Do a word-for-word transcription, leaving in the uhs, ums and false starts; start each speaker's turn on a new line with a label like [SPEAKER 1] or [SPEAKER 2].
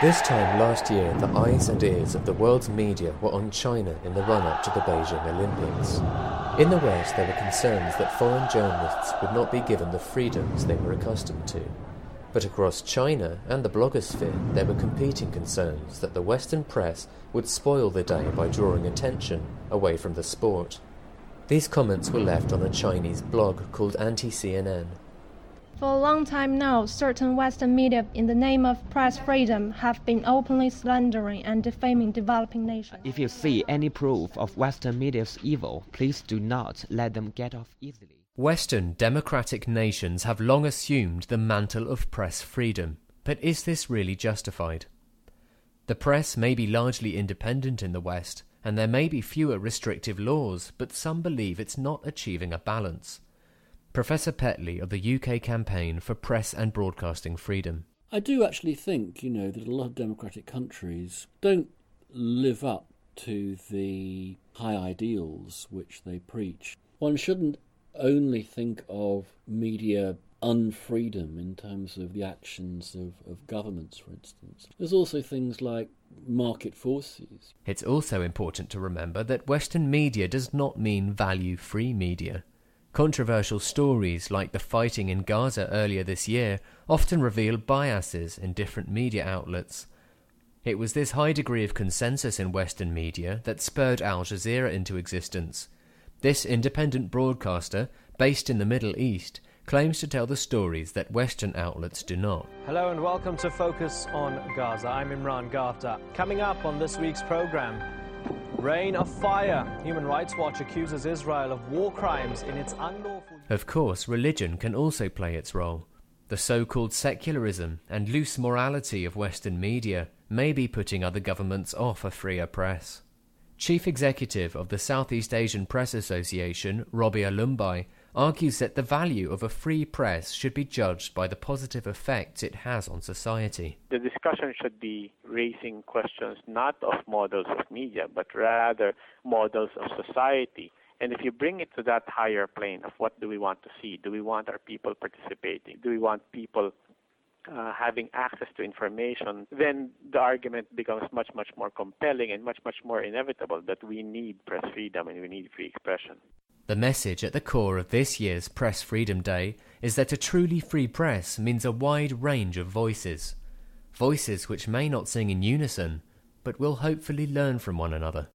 [SPEAKER 1] This time last year, the eyes and ears of the world's media were on China in the run-up to the Beijing Olympics. In the West, there were concerns that foreign journalists would not be given the freedoms they were accustomed to. But across China and the blogosphere, there were competing concerns that the Western press would spoil the day by drawing attention away from the sport. These comments were left on a Chinese blog called Anti-C N N.
[SPEAKER 2] For a long time now, certain Western media, in the name of press freedom, have been openly slandering and defaming developing nations.
[SPEAKER 3] If you see any proof of Western media's evil, please do not let them get off easily.
[SPEAKER 1] Western democratic nations have long assumed the mantle of press freedom, but is this really justified? The press may be largely independent in the West, and there may be fewer restrictive laws, but some believe it's not achieving a balance. Professor Petley of the U K Campaign for Press and Broadcasting Freedom.
[SPEAKER 4] I do actually think, you know, that a lot of democratic countries don't live up to the high ideals which they preach. One shouldn't only think of media unfreedom in terms of the actions of, of governments, for instance. There's also things like market forces.
[SPEAKER 1] It's also important to remember that Western media does not mean value-free media. Controversial stories like the fighting in Gaza earlier this year often reveal biases in different media outlets. It was this high degree of consensus in Western media that spurred Al Jazeera into existence. This independent broadcaster, based in the Middle East, claims to tell the stories that Western outlets do not.
[SPEAKER 5] Hello and welcome to Focus on Gaza. I'm Imran Gafta. Coming up on this week's programme, Rain of Fire. Human Rights Watch accuses Israel of war crimes in its unlawful...
[SPEAKER 1] Of course, religion can also play its role. The so-called secularism and loose morality of Western media may be putting other governments off a freer press. Chief Executive of the Southeast Asian Press Association, Robia Lumbai, argues that the value of a free press should be judged by the positive effects it has on society.
[SPEAKER 6] The discussion should be raising questions not of models of media, but rather models of society. And if you bring it to that higher plane of what do we want to see, do we want our people participating, do we want people uh, having access to information, then the argument becomes much, much more compelling and much, much more inevitable that we need press freedom and we need free expression.
[SPEAKER 1] The message at the core of this year's Press Freedom Day is that a truly free press means a wide range of voices. Voices which may not sing in unison, but will hopefully learn from one another.